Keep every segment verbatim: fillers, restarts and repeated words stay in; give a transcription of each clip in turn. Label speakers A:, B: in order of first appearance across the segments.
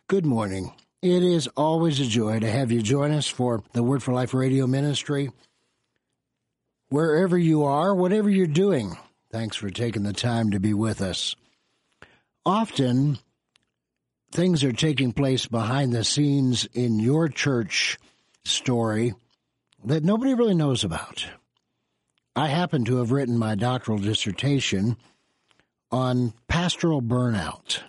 A: Good morning. It is always a joy to have you join us for the Word for Life radio ministry. Wherever you are, whatever you're doing, thanks for taking the time to be with us. Often, things are taking place behind the scenes in your church story that nobody really knows about. I happen to have written my doctoral dissertation on pastoral burnout.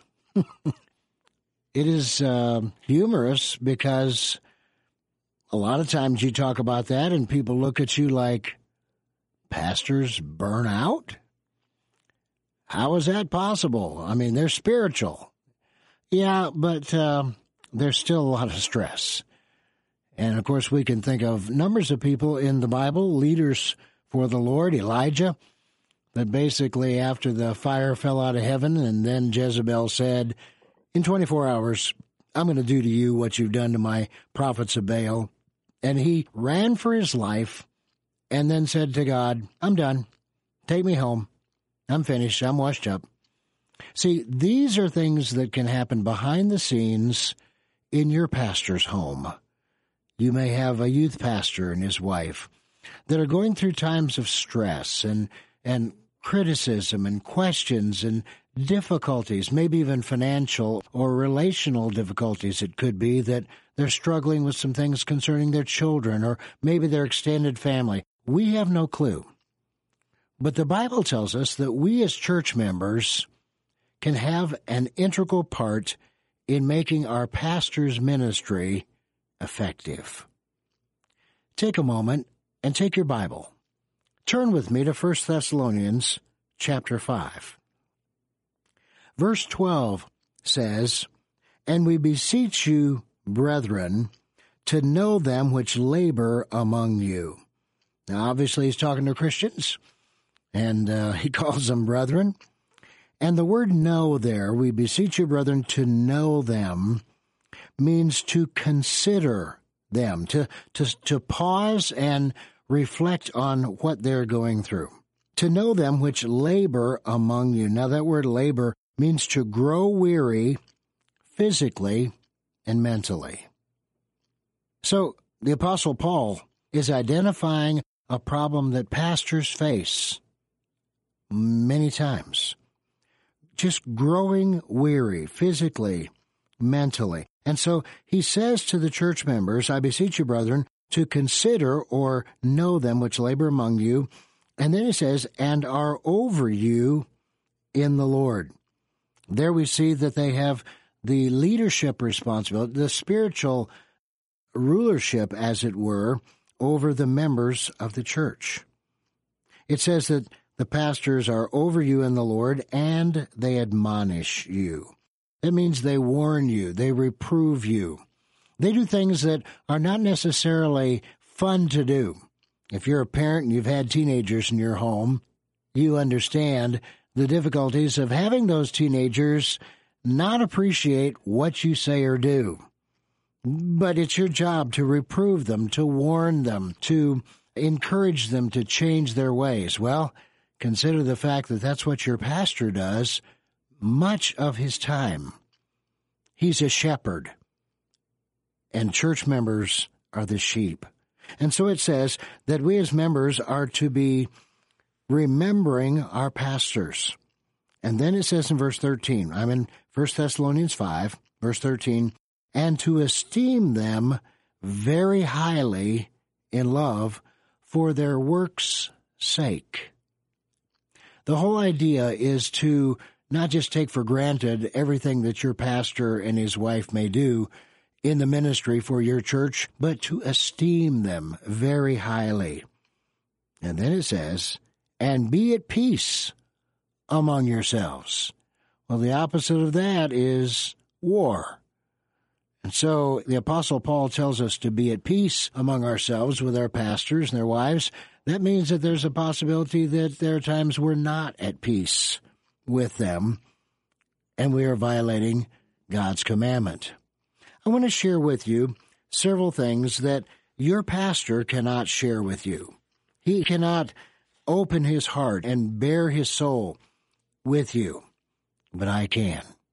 A: It is uh, humorous because a lot of times you talk about that and people look at you like, pastors burn out? How is that possible? I mean, they're spiritual. Yeah, but uh, there's still a lot of stress. And, of course, we can think of numbers of people in the Bible, leaders for the Lord, Elijah, that basically after the fire fell out of heaven and then Jezebel said, in twenty-four hours, I'm going to do to you what you've done to my prophets of Baal. And he ran for his life and then said to God, I'm done. Take me home. I'm finished. I'm washed up. See, these are things that can happen behind the scenes in your pastor's home. You may have a youth pastor and his wife that are going through times of stress and, and criticism and questions and difficulties, maybe even financial or relational difficulties it could be, that they're struggling with some things concerning their children or maybe their extended family. We have no clue. But the Bible tells us that we as church members can have an integral part in making our pastor's ministry effective. Take a moment and take your Bible. Turn with me to First Thessalonians chapter five. Verse twelve says, And we beseech you, brethren, to know them which labor among you. Now, obviously, he's talking to Christians, and uh, he calls them brethren. And the word know there, we beseech you, brethren, to know them, means to consider them, to, to, to pause and reflect on what they're going through. To know them which labor among you. Now, that word labor means to grow weary physically and mentally. So the Apostle Paul is identifying a problem that pastors face many times. Just growing weary physically, mentally. And so he says to the church members, I beseech you, brethren, to consider or know them which labor among you. And then he says, and are over you in the Lord. There we see that they have the leadership responsibility, the spiritual rulership, as it were, over the members of the church. It says that the pastors are over you in the Lord, and they admonish you. That means they warn you, they reprove you. They do things that are not necessarily fun to do. If you're a parent and you've had teenagers in your home, you understand the difficulties of having those teenagers not appreciate what you say or do. But it's your job to reprove them, to warn them, to encourage them to change their ways. Well, consider the fact that that's what your pastor does much of his time. He's a shepherd, and church members are the sheep. And so it says that we as members are to be remembering our pastors. And then it says in verse thirteen, I'm in First Thessalonians five, verse thirteen, and to esteem them very highly in love for their works' sake. The whole idea is to not just take for granted everything that your pastor and his wife may do in the ministry for your church, but to esteem them very highly. And then it says, and be at peace among yourselves. Well, the opposite of that is war. And so the Apostle Paul tells us to be at peace among ourselves with our pastors and their wives. That means that there's a possibility that there are times we're not at peace with them, and we are violating God's commandment. I want to share with you several things that your pastor cannot share with you. He cannot open his heart and bare his soul with you, but I can.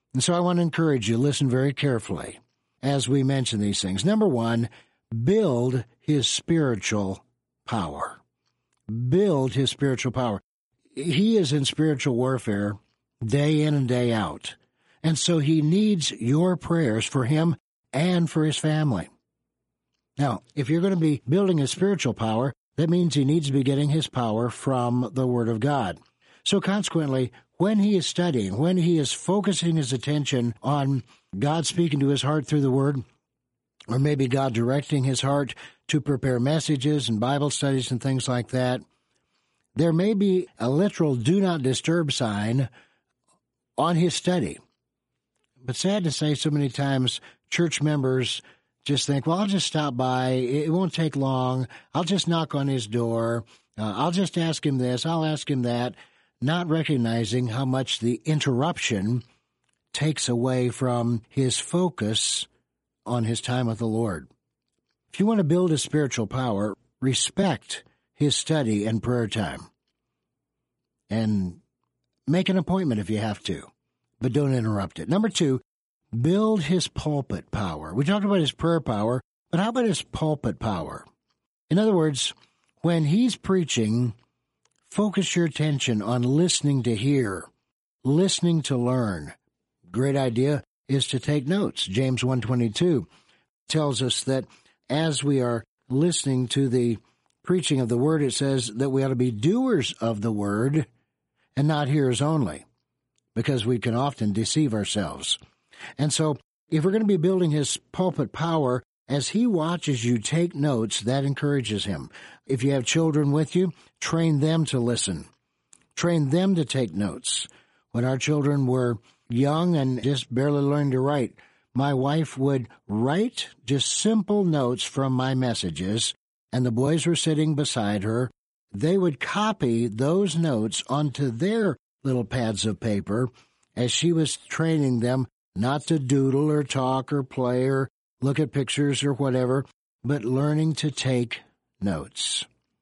A: And so I want to encourage you, listen very carefully as we mention these things. Number one, build his spiritual power. Build his spiritual power. He is in spiritual warfare day in and day out. And so he needs your prayers for him and for his family. Now, if you're going to be building his spiritual power, that means he needs to be getting his power from the Word of God. So consequently, when he is studying, when he is focusing his attention on God speaking to his heart through the Word, or maybe God directing his heart to prepare messages and Bible studies and things like that, there may be a literal do not disturb sign on his study. But sad to say, so many times church members just think, well, I'll just stop by. It won't take long. I'll just knock on his door. Uh, I'll just ask him this. I'll ask him that, not recognizing how much the interruption takes away from his focus on his time with the Lord. If you want to build his spiritual power, respect his study and prayer time. And make an appointment if you have to, but don't interrupt it. Number two, build his pulpit power. We talked about his prayer power, but how about his pulpit power? In other words, when he's preaching, focus your attention on listening to hear, listening to learn. Great idea is to take notes. James one twenty-two tells us that as we are listening to the preaching of the word, it says that we ought to be doers of the word and not hearers only, because we can often deceive ourselves. And so if we're going to be building his pulpit power, as he watches you take notes, that encourages him. If you have children with you, train them to listen. Train them to take notes. When our children were young and just barely learned to write, my wife would write just simple notes from my messages, and the boys were sitting beside her. They would copy those notes onto their little pads of paper as she was training them not to doodle or talk or play or look at pictures or whatever, but learning to take notes.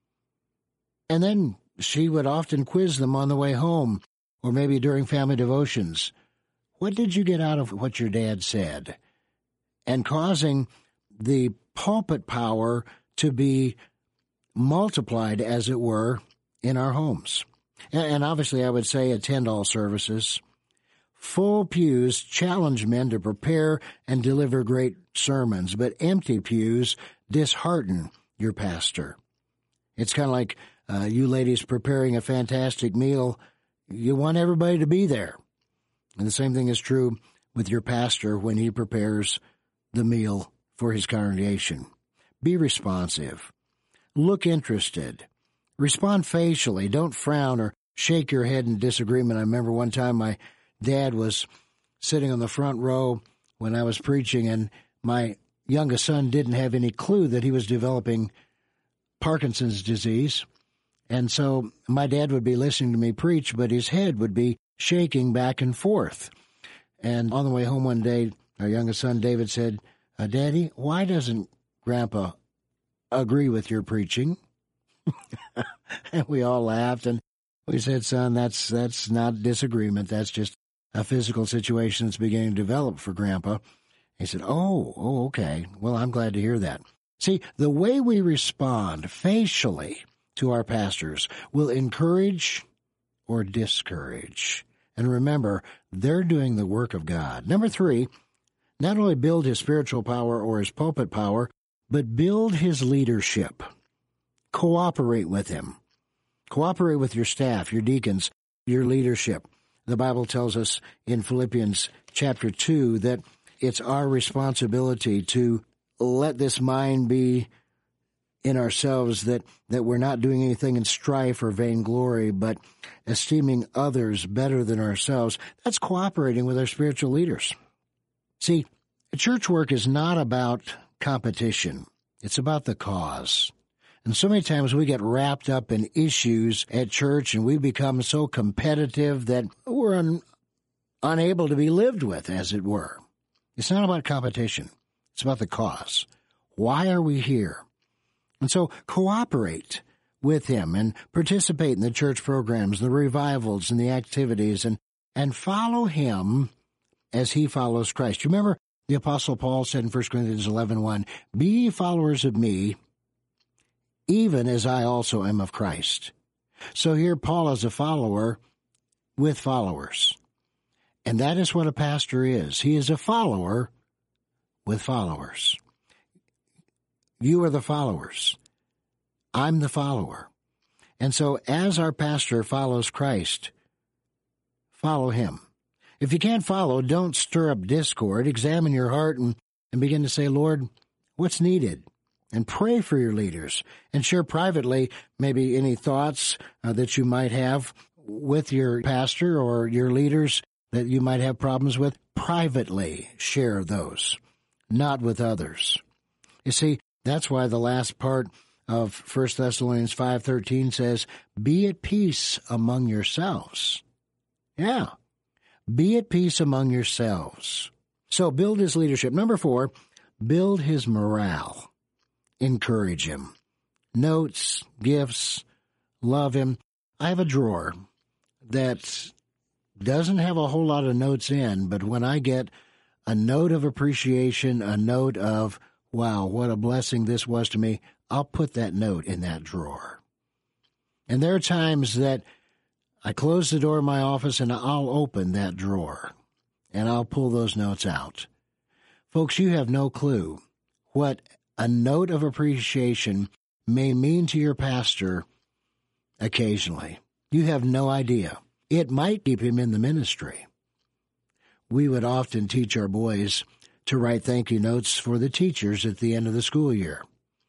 A: And then she would often quiz them on the way home, or maybe during family devotions. What did you get out of what your dad said? And causing the pulpit power to be multiplied, as it were, in our homes. And obviously, I would say attend all services. Full pews challenge men to prepare and deliver great sermons, but empty pews dishearten your pastor. It's kind of like uh, you ladies preparing a fantastic meal. You want everybody to be there. And the same thing is true with your pastor when he prepares the meal for his congregation. Be responsive. Look interested. Respond facially. Don't frown or shake your head in disagreement. I remember one time my dad was sitting on the front row when I was preaching, and my youngest son didn't have any clue that he was developing Parkinson's disease. And so my dad would be listening to me preach, but his head would be shaking back and forth. And on the way home one day, our youngest son, David, said, uh, Daddy, why doesn't Grandpa agree with your preaching? And we all laughed, and we said, son, that's that's not disagreement. That's just a physical situation that's beginning to develop for Grandpa. He said, oh, oh, okay. Well, I'm glad to hear that. See, the way we respond facially to our pastors will encourage or discourage. And remember, they're doing the work of God. Number three, not only build his spiritual power or his pulpit power, but build his leadership. Cooperate with him. Cooperate with your staff, your deacons, your leadership. The Bible tells us in Philippians chapter two that it's our responsibility to let this mind be in ourselves, that, that we're not doing anything in strife or vainglory, but esteeming others better than ourselves. That's cooperating with our spiritual leaders. See, church work is not about competition. It's about the cause. And so many times we get wrapped up in issues at church, and we become so competitive that we're un- unable to be lived with, as it were. It's not about competition. It's about the cause. Why are we here? And so cooperate with him and participate in the church programs, the revivals, and the activities, and, and follow him as he follows Christ. You remember the Apostle Paul said in First Corinthians eleven one, "Be ye followers of me, even as I also am of Christ." So here Paul is a follower with followers. And that is what a pastor is. He is a follower with followers. You are the followers. I'm the follower. And so as our pastor follows Christ, follow him. If you can't follow, don't stir up discord. Examine your heart and, and begin to say, Lord, what's needed? And pray for your leaders. And share privately maybe any thoughts uh, that you might have with your pastor or your leaders that you might have problems with. Privately share those, not with others. You see, that's why the last part of First Thessalonians five thirteen says, "Be at peace among yourselves." Yeah. Be at peace among yourselves. So build his leadership. Number four, build his morale. Encourage him. Notes, gifts, love him. I have a drawer that doesn't have a whole lot of notes in, but when I get a note of appreciation, a note of, wow, what a blessing this was to me, I'll put that note in that drawer. And there are times that I close the door of my office and I'll open that drawer and I'll pull those notes out. Folks, you have no clue what a note of appreciation may mean to your pastor occasionally. You have no idea. It might keep him in the ministry. We would often teach our boys to write thank you notes for the teachers at the end of the school year.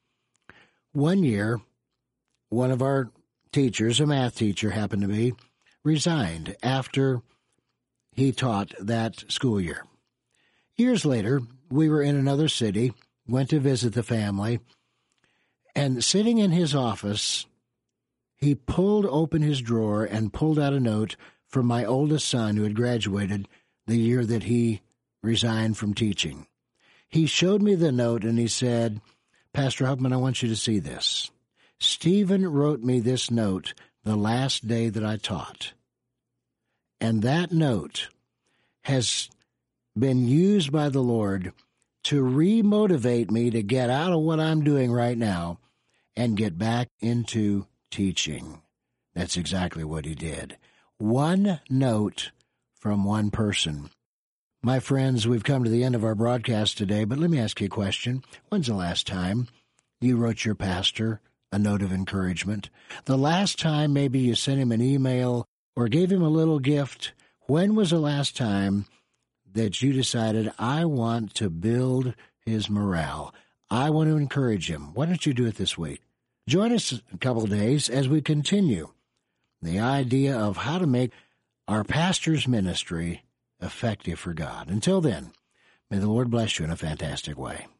A: One year, one of our teachers, a math teacher happened to be, resigned after he taught that school year. Years later, we were in another city, went to visit the family, and sitting in his office, he pulled open his drawer and pulled out a note from my oldest son who had graduated the year that he resigned from teaching. He showed me the note and he said, "Pastor Huffman, I want you to see this. Stephen wrote me this note the last day that I taught. And that note has been used by the Lord to re-motivate me to get out of what I'm doing right now and get back into teaching." That's exactly what he did. One note from one person. My friends, we've come to the end of our broadcast today, but let me ask you a question. When's the last time you wrote your pastor a note of encouragement? The last time maybe you sent him an email or gave him a little gift? When was the last time that you decided, I want to build his morale? I want to encourage him. Why don't you do it this week? Join us a couple of days as we continue the idea of how to make our pastor's ministry effective for God. Until then, may the Lord bless you in a fantastic way.